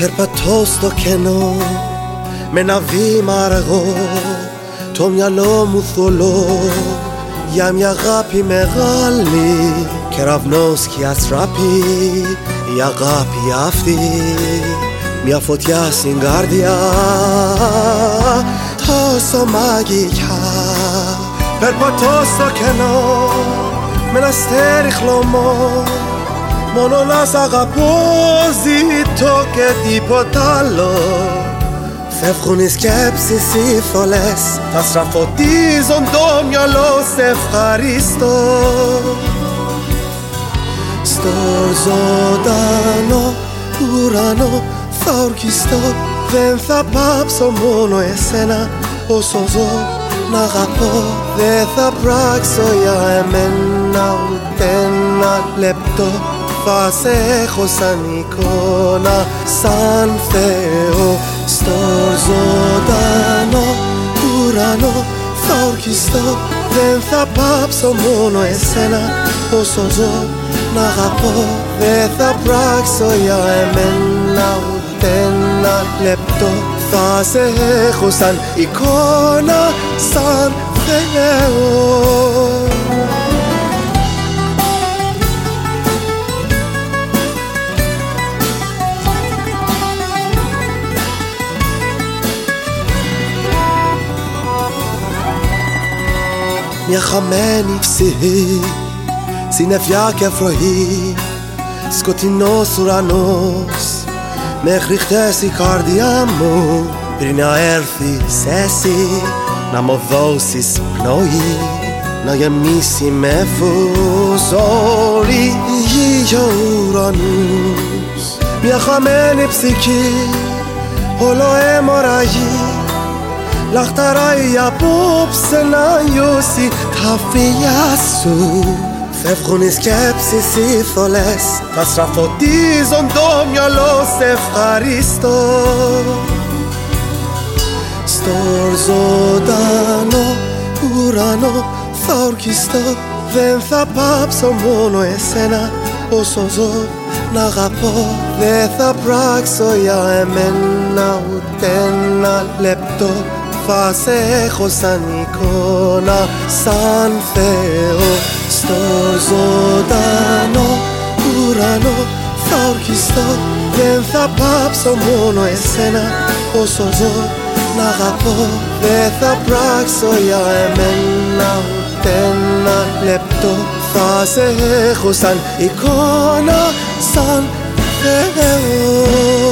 Περπατώ στο κενό με ένα βήμα αργό, το μυαλό μου θολό για μια αγάπη μεγάλη. Κεραυνός και αστραπή η αγάπη αυτή, μια φωτιά στην καρδιά τόσο μαγικά. Περπατώ στο κενό με ένα αστέρι χλωμό, μόνο να σ' αγαπώ ζητώ και τίποτα άλλο. Φεύγουν οι σκέψεις οι θολές, θα στραφωτίζουν το μυαλό, σε ευχαριστώ. Στο ζωντανό ουρανό θα ορκιστώ, δεν θα πάψω μόνο εσένα όσο ζω να αγαπώ. Δεν θα πράξω για εμένα ούτε ένα λεπτό, θα σε έχω σαν εικόνα, σαν Θεό. Στο ζωντανό ουρανό θα ορκιστώ, δεν θα πάψω μόνο εσένα όσο ζω να αγαπώ. Δεν θα πράξω για εμένα ούτε ένα λεπτό, θα σε έχω σαν εικόνα, σαν Θεό. Μια χαμένη ψυχή, συννεφιά και βροχή, σκοτεινός ουρανός, μέχρι χτες η καρδιά μου πριν να έρθεις εσύ να μου δώσεις πνοή, να γεμίσει με φως όλη η γη και ο ουρανούς. Μια χαμένη ψυχή, όλο αιμορραγεί, λαχταράει απόψε να νιώσει τα φιλιά σου. Φεύγουν οι σκέψεις οι θολές, θα στραφωτίζουν το μυαλό, σε ευχαριστώ. Στο ζωντανό ουρανό θα ορκιστώ, δεν θα πάψω μόνο εσένα όσο ζω να αγαπώ. Δεν θα πράξω για εμένα ούτε ένα λεπτό, θα σε έχω σαν εικόνα, σαν Θεό. Στο ζωντανό ουρανό θα ορκιστώ, δεν θα πάψω μόνο εσένα όσο ζω να αγαπώ. Δεν θα πράξω για εμένα ούτε ένα λεπτό, θα σε έχω σαν εικόνα, σαν Θεό.